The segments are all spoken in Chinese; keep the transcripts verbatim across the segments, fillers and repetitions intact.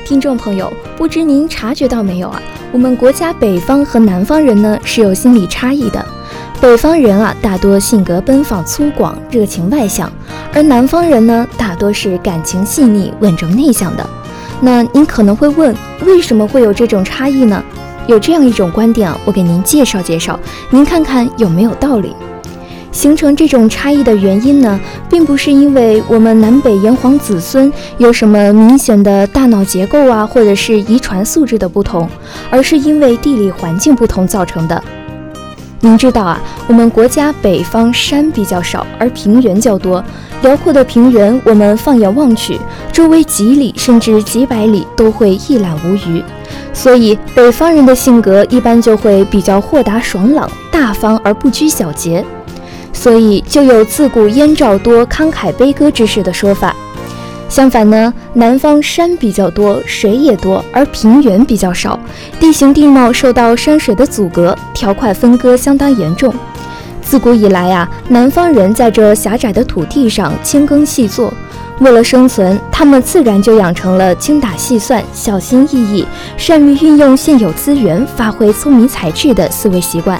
听众朋友，不知您察觉到没有啊？我们国家北方和南方人呢是有心理差异的。北方人啊，大多性格奔放粗犷、热情外向，而南方人呢，大多是感情细腻、稳重内向的。那您可能会问，为什么会有这种差异呢？有这样一种观点啊，我给您介绍介绍，您看看有没有道理。形成这种差异的原因呢，并不是因为我们南北炎黄子孙有什么明显的大脑结构啊，或者是遗传素质的不同，而是因为地理环境不同造成的。您知道啊，我们国家北方山比较少，而平原较多。辽阔的平原，我们放眼望去，周围几里甚至几百里都会一览无余。所以北方人的性格一般就会比较豁达爽朗、大方而不拘小节。所以就有自古燕赵多，慷慨悲歌之士的说法。相反呢，南方山比较多，水也多，而平原比较少，地形地貌受到山水的阻隔，条块分割相当严重。自古以来啊，南方人在这狭窄的土地上轻耕细作，为了生存，他们自然就养成了精打细算、小心翼翼、善于运用现有资源、发挥聪明才智的思维习惯。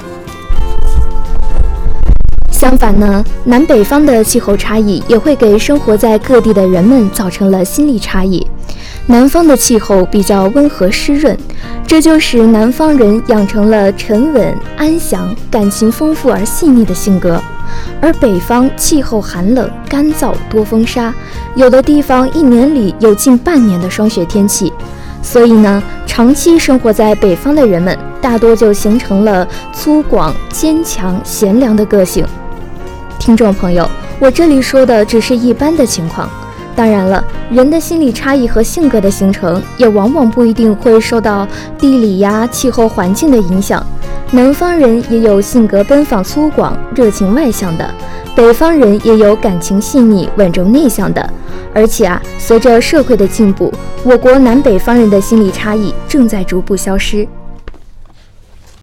相反呢，南北方的气候差异也会给生活在各地的人们造成了心理差异。南方的气候比较温和湿润，这就使南方人养成了沉稳、安详、感情丰富而细腻的性格。而北方气候寒冷、干燥、多风沙，有的地方一年里有近半年的霜雪天气。所以呢，长期生活在北方的人们，大多就形成了粗犷、坚强、贤良的个性。听众朋友，我这里说的只是一般的情况，当然了，人的心理差异和性格的形成也往往不一定会受到地理呀、气候环境的影响。南方人也有性格奔放粗犷、热情外向的，北方人也有感情细腻、稳重内向的。而且啊，随着社会的进步，我国南北方人的心理差异正在逐步消失。